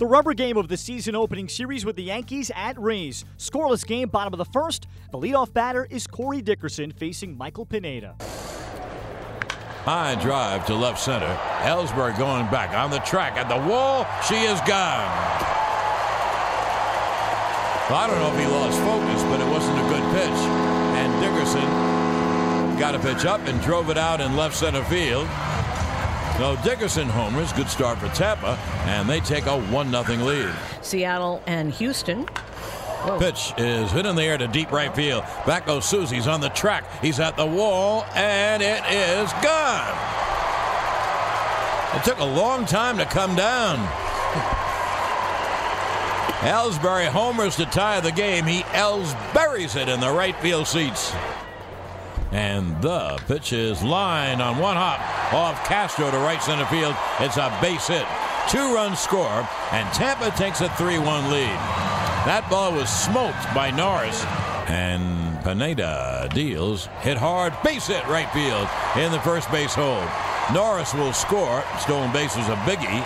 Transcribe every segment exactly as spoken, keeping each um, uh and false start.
The rubber game of the season opening series with the Yankees at Rays. Scoreless game, bottom of the first. The leadoff batter is Corey Dickerson facing Michael Pineda. High drive to left center. Ellsbury going back on the track at the wall. She is gone. Well, I don't know if he lost focus, but it wasn't a good pitch. And Dickerson got a pitch up and drove it out in left center field. So Dickerson homers, good start for Tampa, and they take a one nothing lead. Seattle and Houston. Whoa. Pitch is hit in the air to deep right field. Back goes Susie. He's on the track. He's at the wall, and it is gone. It took a long time to come down. Ellsbury homers to tie the game. He Ellsburies it in the right field seats. And the pitch is line on one hop off Castro to right center field. It's a base hit. Two-run score, and Tampa takes a three one lead. That ball was smoked by Norris, and Pineda deals. Hit hard, base hit right field in the first base hole. Norris will score. Stolen base was a biggie.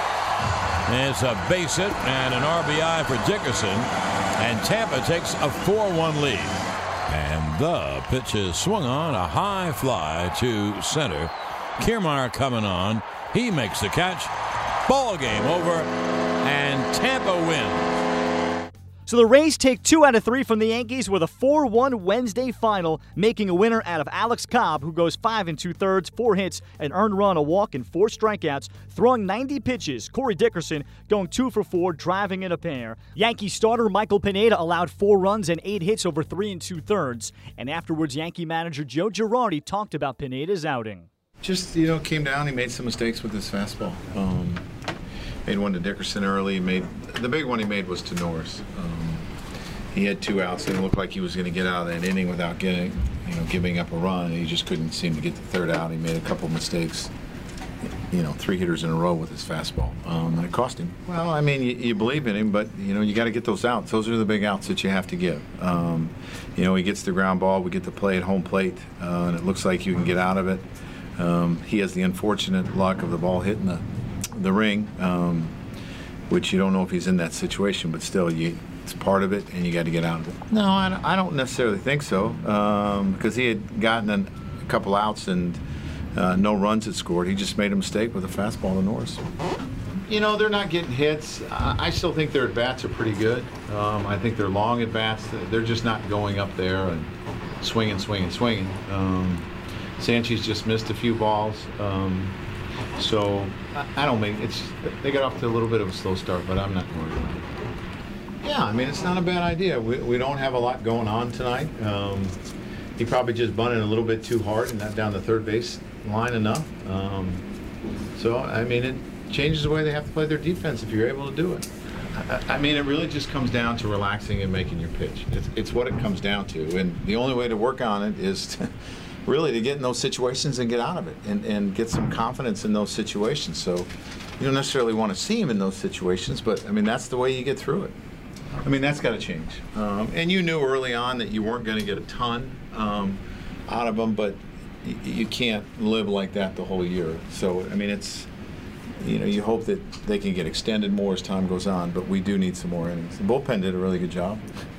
It's a base hit and an R B I for Dickerson, and Tampa takes a four one lead. And the pitch is swung on, a high fly to center. Kiermaier coming on. He makes the catch. Ball game over, and Tampa wins. So the Rays take two out of three from the Yankees with a four one Wednesday final, making a winner out of Alex Cobb, who goes five and two-thirds, four hits, an earned run, a walk, and four strikeouts, throwing ninety pitches. Corey Dickerson going two for four, driving in a pair. Yankee starter Michael Pineda allowed four runs and eight hits over three and two-thirds. And afterwards, Yankee manager Joe Girardi talked about Pineda's outing. Just, you know, came down. He made some mistakes with his fastball. Um, made one to Dickerson early. Made the big one he made was to Norris. Um, he had two outs, and it looked like he was going to get out of that inning without getting, you know, giving up a run. And he just couldn't seem to get the third out. He made a couple mistakes. You know, three hitters in a row with his fastball, um, and it cost him. Well, I mean, you, you believe in him, but you know, you got to get those outs. Those are the big outs that you have to give. Um, you know, he gets the ground ball. We get the play at home plate, uh, and it looks like you can get out of it. Um, he has the unfortunate luck of the ball hitting the the ring, um, which you don't know if he's in that situation, but still, you, it's part of it, and you got to get out of it. No, I don't, I don't necessarily think so, um, because he had gotten an, a couple outs and uh, no runs had scored. He just made a mistake with a fastball to Norris. You know, they're not getting hits. I, I still think their at-bats are pretty good. Um, I think they're long at-bats. They're just not going up there and swinging, swinging, swinging. Um, Sanchez just missed a few balls, um, so I, I don't think it's. They got off to a little bit of a slow start, but I'm not worried about it. Yeah, I mean, it's not a bad idea. We, we don't have a lot going on tonight. Um, he probably just bunted a little bit too hard and not down the third base line enough. Um, so I mean, it changes the way they have to play their defense if you're able to do it. I, I mean, it really just comes down to relaxing and making your pitch. It's, it's what it comes down to, and the only way to work on it is to really to get in those situations and get out of it and, and get some confidence in those situations. So you don't necessarily want to see him in those situations, but I mean, that's the way you get through it. I mean, that's got to change. Um, and you knew early on that you weren't going to get a ton um, out of him, but y you can't live like that the whole year. So, I mean, it's, you know, you hope that they can get extended more as time goes on, but we do need some more innings. The bullpen did a really good job.